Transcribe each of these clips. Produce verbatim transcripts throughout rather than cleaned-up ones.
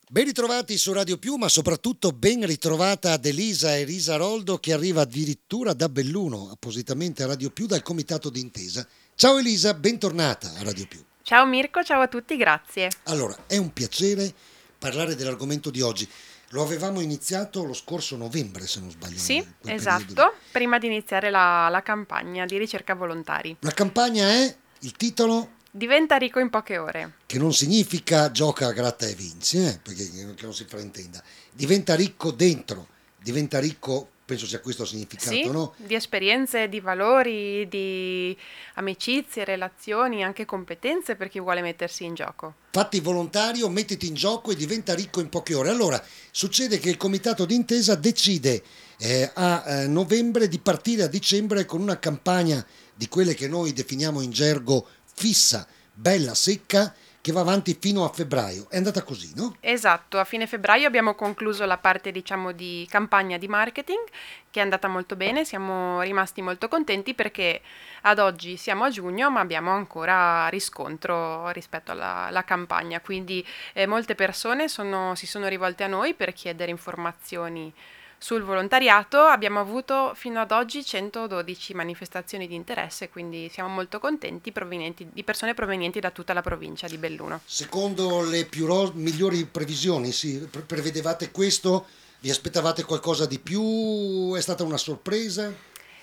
Ben ritrovati su Radio Più, ma soprattutto ben ritrovata ad Elisa Elisa Roldo che arriva addirittura da Belluno, appositamente a Radio Più dal Comitato d'Intesa. Ciao Elisa, bentornata a Radio Più. Ciao Mirko, ciao a tutti, grazie. Allora, è un piacere parlare dell'argomento di oggi. Lo avevamo iniziato lo scorso novembre, se non sbaglio, Sì, quel periodo lì. esatto, prima di iniziare la, la campagna di ricerca volontari. La campagna è, il titolo, Diventa ricco in poche ore. che non significa gioca, gratta e vinci, eh, perché che non si fraintenda. Diventa ricco dentro, diventa ricco, penso sia questo il significato, Sì, no? di esperienze, di valori, di amicizie, relazioni, anche competenze per chi vuole mettersi in gioco. Fatti volontario, mettiti in gioco e diventa ricco in poche ore. Allora, succede che il comitato d'intesa decide eh, a eh, novembre di partire a dicembre con una campagna di quelle che noi definiamo in gergo fissa, bella, secca, che va avanti fino a febbraio. È andata così, no? Esatto, a fine febbraio abbiamo concluso la parte, diciamo, di campagna di marketing, che è andata molto bene, siamo rimasti molto contenti perché ad oggi siamo a giugno, ma abbiamo ancora riscontro rispetto alla, alla campagna, quindi eh, molte persone sono- si sono rivolte a noi per chiedere informazioni sul volontariato. Abbiamo avuto fino ad oggi centododici manifestazioni di interesse, quindi siamo molto contenti, provenienti, di persone provenienti da tutta la provincia di Belluno. Secondo le più ro- migliori previsioni, sì, pre- prevedevate questo? Vi aspettavate qualcosa di più? È stata una sorpresa?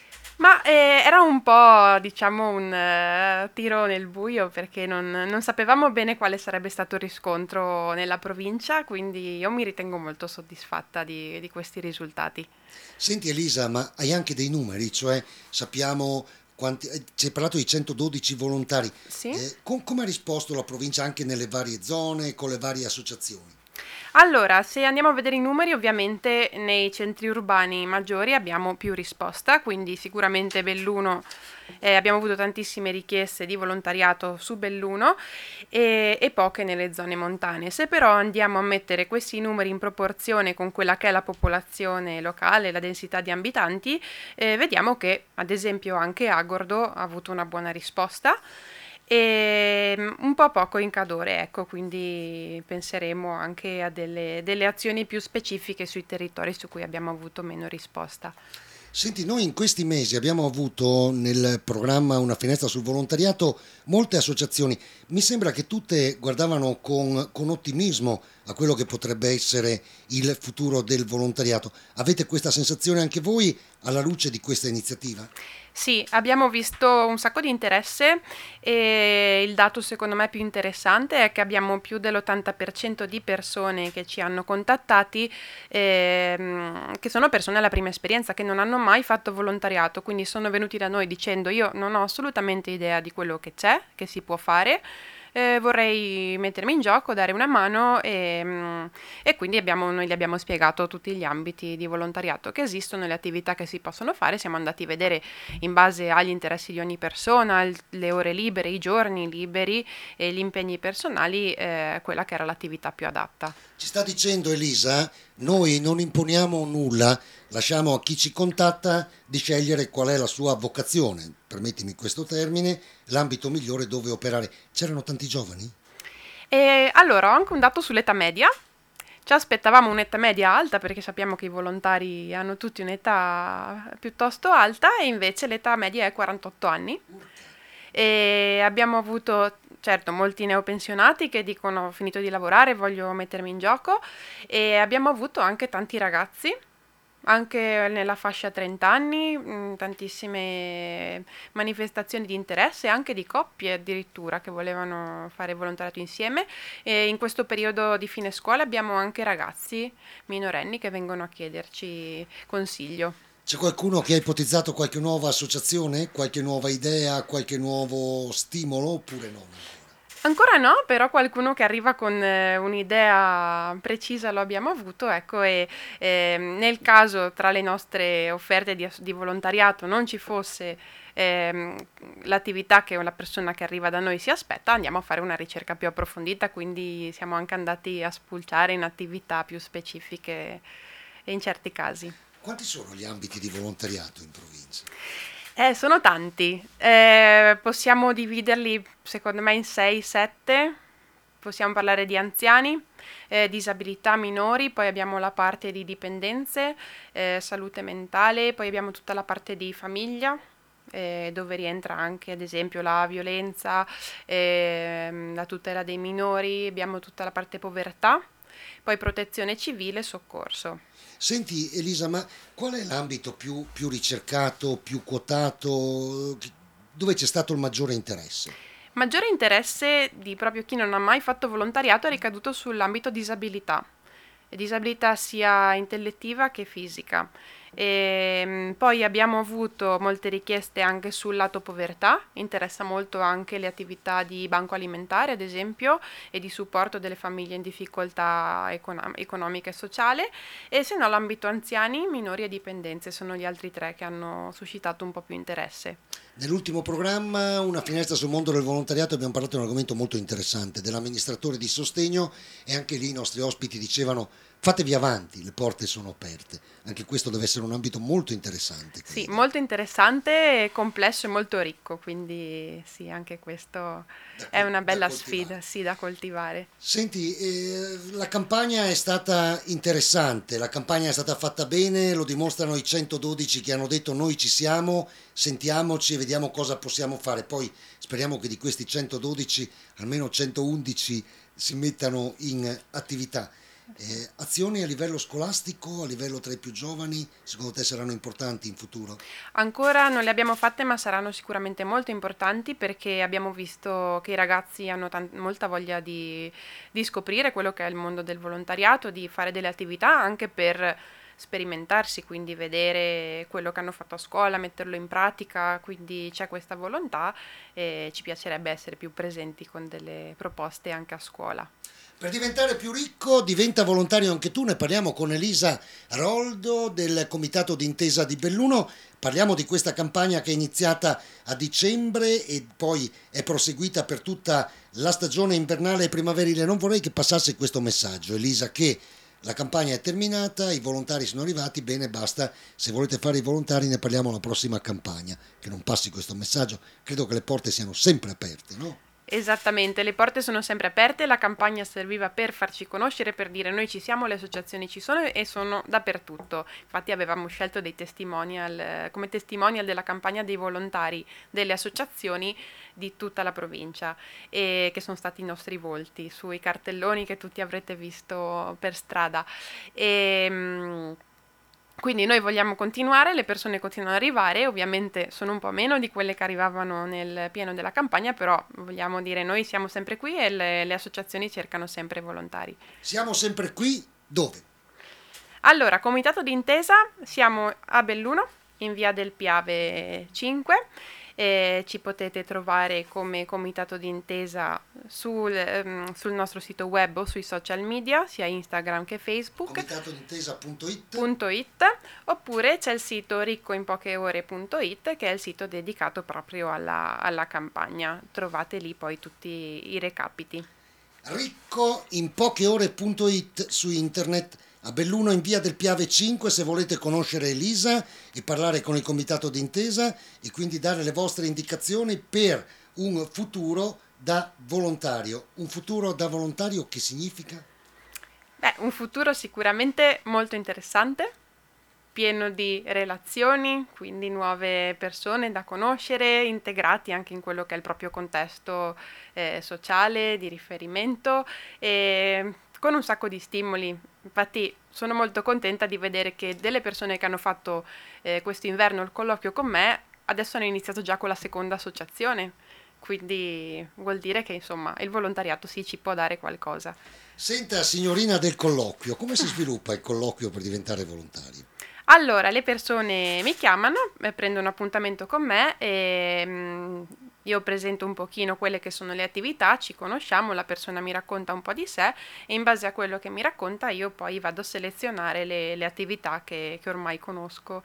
Ma eh, era un po', diciamo, un eh, tiro nel buio perché non, non sapevamo bene quale sarebbe stato il riscontro nella provincia, quindi io mi ritengo molto soddisfatta di, di questi risultati. Senti Elisa, ma hai anche dei numeri, cioè sappiamo quanti, eh, ci hai parlato di centododici volontari, Sì? eh, com- come ha risposto la provincia anche nelle varie zone, con le varie associazioni? Allora, se andiamo a vedere i numeri, ovviamente nei centri urbani maggiori abbiamo più risposta, quindi sicuramente Belluno, eh, abbiamo avuto tantissime richieste di volontariato su Belluno e, e poche nelle zone montane. Se però andiamo a mettere questi numeri in proporzione con quella che è la popolazione locale, la densità di abitanti, eh, vediamo che ad esempio anche Agordo ha avuto una buona risposta e mm, un po' poco in Cadore, ecco, quindi penseremo anche a delle, delle azioni più specifiche sui territori su cui abbiamo avuto meno risposta. Senti, noi in questi mesi abbiamo avuto nel programma Una finestra sul volontariato molte associazioni. Mi sembra che tutte guardavano con, con ottimismo a quello che potrebbe essere il futuro del volontariato. Avete questa sensazione anche voi alla luce di questa iniziativa? Sì, abbiamo visto un sacco di interesse e il dato secondo me più interessante è che abbiamo più dell'ottanta per cento di persone che ci hanno contattati, ehm, che sono persone alla prima esperienza, che non hanno mai fatto volontariato, quindi sono venuti da noi dicendo io non ho assolutamente idea di quello che c'è, che si può fare. Eh, vorrei mettermi in gioco, dare una mano e, mm, e quindi abbiamo, noi gli abbiamo spiegato tutti gli ambiti di volontariato che esistono, le attività che si possono fare, siamo andati a vedere in base agli interessi di ogni persona, il- le ore libere, i giorni liberi e gli impegni personali, eh, quella che era l'attività più adatta. Ci sta dicendo Elisa, noi non imponiamo nulla, lasciamo a chi ci contatta di scegliere qual è la sua vocazione, permettimi questo termine, l'ambito migliore dove operare. C'erano tanti giovani? E allora ho anche un dato sull'età media. Ci aspettavamo un'età media alta perché sappiamo che i volontari hanno tutti un'età piuttosto alta e invece l'età media è quarantotto anni. E abbiamo avuto, certo, molti neopensionati che dicono ho finito di lavorare, voglio mettermi in gioco e abbiamo avuto anche tanti ragazzi, anche nella fascia trenta anni, mh, tantissime manifestazioni di interesse, anche di coppie addirittura che volevano fare volontariato insieme e in questo periodo di fine scuola abbiamo anche ragazzi minorenni che vengono a chiederci consiglio. C'è qualcuno che ha ipotizzato qualche nuova associazione, qualche nuova idea, qualche nuovo stimolo oppure no? Ancora no, però qualcuno che arriva con eh, un'idea precisa lo abbiamo avuto, ecco, e ehm, nel caso tra le nostre offerte di, ass- di volontariato non ci fosse ehm, l'attività che la persona che arriva da noi si aspetta, andiamo a fare una ricerca più approfondita, quindi siamo anche andati a spulciare in attività più specifiche in certi casi. Quanti sono gli ambiti di volontariato in provincia? Eh, sono tanti. Eh, possiamo dividerli, secondo me, in sei sette, possiamo parlare di anziani, eh, disabilità minori, poi abbiamo la parte di dipendenze, eh, salute mentale, poi abbiamo tutta la parte di famiglia, eh, dove rientra anche ad esempio la violenza, ehm, la tutela dei minori, abbiamo tutta la parte povertà, poi protezione civile e soccorso. Senti Elisa, ma qual è l'ambito più, più ricercato, più quotato, chi- dove c'è stato il maggiore interesse? Maggiore interesse di proprio chi non ha mai fatto volontariato è ricaduto sull'ambito disabilità, e disabilità sia intellettiva che fisica. E, mh, poi abbiamo avuto molte richieste anche sul lato povertà, interessa molto anche le attività di banco alimentare, ad esempio, e di supporto delle famiglie in difficoltà econom- economica e sociale, e se no l'ambito anziani, minori e dipendenze sono gli altri tre che hanno suscitato un po' più interesse. Nell'ultimo programma, Una finestra sul mondo del volontariato, abbiamo parlato di un argomento molto interessante, dell'amministratore di sostegno, e anche lì i nostri ospiti dicevano fatevi avanti, le porte sono aperte. Anche questo deve essere un ambito molto interessante, Sì, credo, molto interessante, complesso e molto ricco, quindi sì, anche questo da, è col- una da bella coltivare. sfida, sì, da coltivare. Senti, eh, la campagna è stata interessante, la campagna è stata fatta bene, lo dimostrano i centododici che hanno detto noi ci siamo, sentiamoci e vediamo cosa possiamo fare. Poi speriamo che di questi centododici almeno centoundici si mettano in attività. Eh, azioni a livello scolastico, a livello tra i più giovani, secondo te saranno importanti in futuro? Ancora non le abbiamo fatte, ma saranno sicuramente molto importanti perché abbiamo visto che i ragazzi hanno tan- molta voglia di, di scoprire quello che è il mondo del volontariato, di fare delle attività anche per sperimentarsi, quindi vedere quello che hanno fatto a scuola, metterlo in pratica, quindi c'è questa volontà e ci piacerebbe essere più presenti con delle proposte anche a scuola. Per diventare più ricco diventa volontario anche tu, ne parliamo con Elisa Roldo del Comitato d'Intesa di Belluno, parliamo di questa campagna che è iniziata a dicembre e poi è proseguita per tutta la stagione invernale e primaverile. Non vorrei che passasse questo messaggio, Elisa, che la campagna è terminata, i volontari sono arrivati, bene, basta, se volete fare i volontari ne parliamo alla prossima campagna, che non passi questo messaggio, credo che le porte siano sempre aperte, no? Esattamente, le porte sono sempre aperte, la campagna serviva per farci conoscere, per dire noi ci siamo, le associazioni ci sono e sono dappertutto. Infatti avevamo scelto dei testimonial, eh, come testimonial della campagna dei volontari delle associazioni di tutta la provincia e che sono stati i nostri volti sui cartelloni che tutti avrete visto per strada. E, mm, quindi noi vogliamo continuare, le persone continuano ad arrivare, ovviamente sono un po' meno di quelle che arrivavano nel pieno della campagna, però vogliamo dire noi siamo sempre qui e le, le associazioni cercano sempre volontari. Siamo sempre qui, dove? Allora, comitato d'intesa, siamo a Belluno, in via del Piave cinque, e ci potete trovare come comitato d'intesa sul, ehm, sul nostro sito web o sui social media, sia Instagram che Facebook. comitatodintesa punto it. .it, oppure c'è il sito riccoinpocheore punto it che è il sito dedicato proprio alla, alla campagna. Trovate lì poi tutti i recapiti. riccoinpocheore punto it su internet, a Belluno in via del Piave cinque, se volete conoscere Elisa e parlare con il comitato d'intesa e quindi dare le vostre indicazioni per un futuro da volontario. Un futuro da volontario che significa? Beh, un futuro sicuramente molto interessante, pieno di relazioni, quindi nuove persone da conoscere, integrati anche in quello che è il proprio contesto eh, sociale, di riferimento e con un sacco di stimoli. Infatti sono molto contenta di vedere che delle persone che hanno fatto eh, questo inverno il colloquio con me adesso hanno iniziato già con la seconda associazione. Quindi vuol dire che insomma il volontariato sì ci può dare qualcosa. Senta, signorina del colloquio, come si sviluppa il colloquio per diventare volontario? Allora, le persone mi chiamano, eh, prendono appuntamento con me e mm, io presento un pochino quelle che sono le attività, ci conosciamo, la persona mi racconta un po' di sé e in base a quello che mi racconta io poi vado a selezionare le, le attività che, che ormai conosco.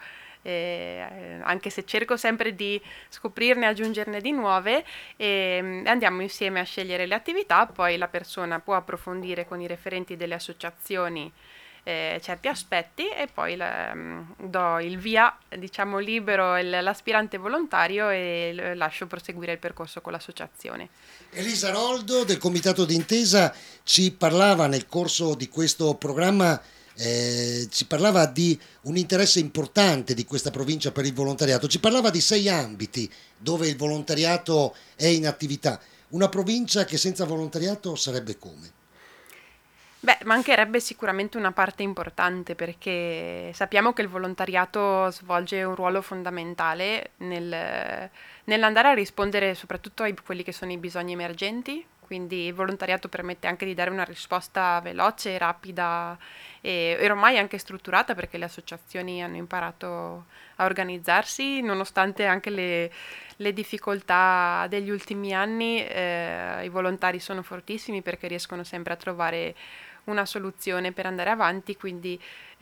Eh, anche se cerco sempre di scoprirne e aggiungerne di nuove e mm, andiamo insieme a scegliere le attività, poi la persona può approfondire con i referenti delle associazioni eh, certi aspetti e poi la, do il via, diciamo, libero il, l'aspirante volontario e lascio proseguire il percorso con l'associazione. Elisa Roldo del Comitato d'Intesa ci parlava nel corso di questo programma, eh, ci parlava di un interesse importante di questa provincia per il volontariato, ci parlava di sei ambiti dove il volontariato è in attività. Una provincia che senza volontariato sarebbe come? Beh, mancherebbe sicuramente una parte importante perché sappiamo che il volontariato svolge un ruolo fondamentale nel, nell'andare a rispondere soprattutto a quelli che sono i bisogni emergenti, quindi il volontariato permette anche di dare una risposta veloce, rapida e, e ormai anche strutturata perché le associazioni hanno imparato a organizzarsi nonostante anche le, le difficoltà degli ultimi anni, eh, i volontari sono fortissimi perché riescono sempre a trovare una soluzione per andare avanti, quindi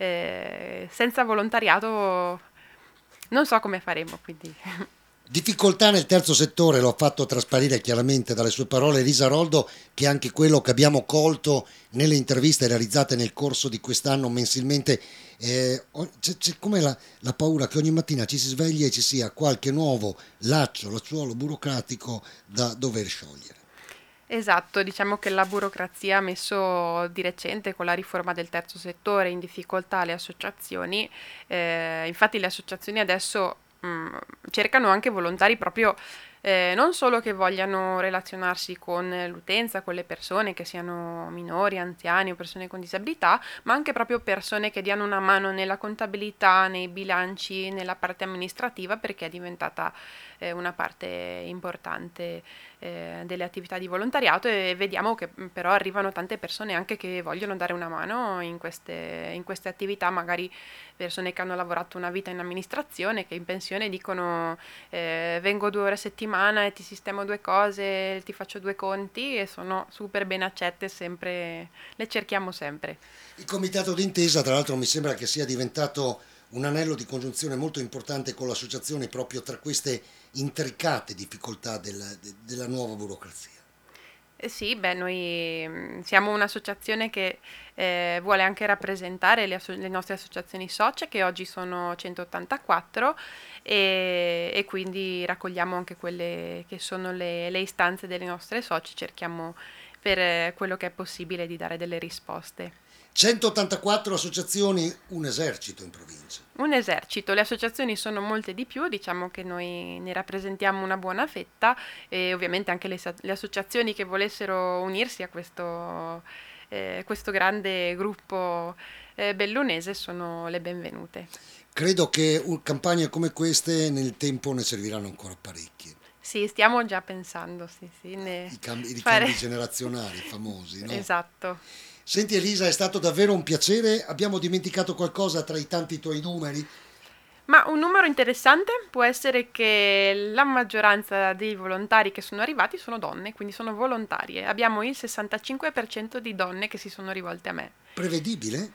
eh, senza volontariato non so come faremo. Quindi. Difficoltà nel terzo settore, lo ha fatto trasparire chiaramente dalle sue parole Elisa Roldo, che è anche quello che abbiamo colto nelle interviste realizzate nel corso di quest'anno mensilmente. Eh, c'è, c'è come la, la paura che ogni mattina ci si svegli e ci sia qualche nuovo laccio, lacciuolo burocratico da dover sciogliere. Esatto, diciamo che la burocrazia ha messo di recente con la riforma del terzo settore in difficoltà le associazioni, eh, infatti le associazioni adesso mh, cercano anche volontari proprio eh, non solo che vogliano relazionarsi con l'utenza, con le persone, che siano minori, anziani o persone con disabilità, ma anche proprio persone che diano una mano nella contabilità, nei bilanci, nella parte amministrativa, perché è diventata eh, una parte importante eh, delle attività di volontariato e vediamo che però arrivano tante persone anche che vogliono dare una mano in queste, in queste attività, magari persone che hanno lavorato una vita in amministrazione, che in pensione dicono eh, vengo due ore a settimana e ti sistemo due cose, ti faccio due conti e sono super ben accette, sempre, le cerchiamo sempre. Il Comitato d'Intesa, tra l'altro, mi sembra che sia diventato un anello di congiunzione molto importante con l'associazione proprio tra queste intricate difficoltà della, de, della nuova burocrazia. Eh sì, beh, noi siamo un'associazione che eh, vuole anche rappresentare le, asso- le nostre associazioni socie, che oggi sono centottantaquattro, e, e quindi raccogliamo anche quelle che sono le, le istanze delle nostre socie, cerchiamo per eh, quello che è possibile di dare delle risposte. centottantaquattro associazioni, un esercito in provincia. Un esercito, le associazioni sono molte di più, diciamo che noi ne rappresentiamo una buona fetta e ovviamente anche le, le associazioni che volessero unirsi a questo, eh, questo grande gruppo eh, bellunese sono le benvenute. Credo che campagne come queste nel tempo ne serviranno ancora parecchie. Sì, stiamo già pensando, sì, sì. Ne I cambi, i fare... cambi generazionali famosi, no? Esatto. Senti Elisa, è stato davvero un piacere. Abbiamo dimenticato qualcosa tra i tanti tuoi numeri? Ma un numero interessante può essere che la maggioranza dei volontari che sono arrivati sono donne, quindi sono volontarie. Abbiamo il sessantacinque per cento di donne che si sono rivolte a me. Prevedibile?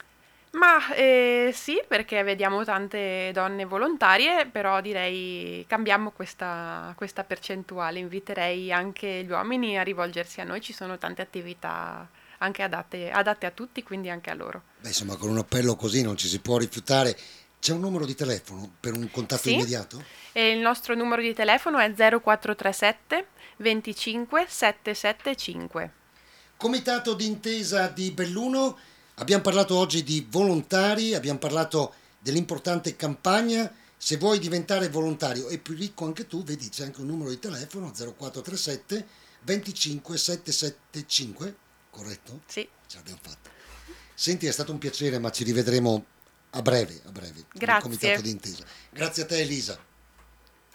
Ma eh, sì, perché vediamo tante donne volontarie, però direi cambiamo questa, questa percentuale. Inviterei anche gli uomini a rivolgersi a noi, ci sono tante attività anche adatte, adatte a tutti, quindi anche a loro. Beh, insomma, con un appello così non ci si può rifiutare. C'è un numero di telefono per un contatto Sì, immediato? e il nostro numero di telefono è zero quattro tre sette venticinque settecentosettantacinque. Comitato d'Intesa di Belluno, abbiamo parlato oggi di volontari, abbiamo parlato dell'importante campagna. Se vuoi diventare volontario e più ricco anche tu, vedi c'è anche un numero di telefono zero quattro tre sette venticinque settecentosettantacinque, corretto? Sì. Ce l'abbiamo fatta. Senti, è stato un piacere, ma ci rivedremo a breve, a breve, nel Grazie. Comitato d'Intesa. Grazie a te Elisa.